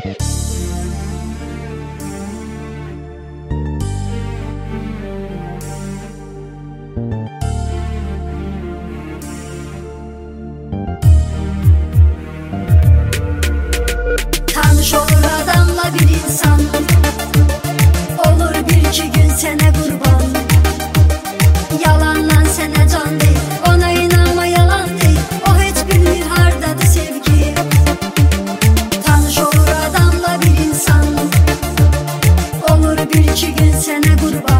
Tanış olur adamla bir insan, olur bir iki gün sene kurban. Yalandan sene can değil, ona inanma yalan değil. O hiç bilmir hardadır sevgi. Tanış olur adamla bir insan, olur bir iki gün sene kurban.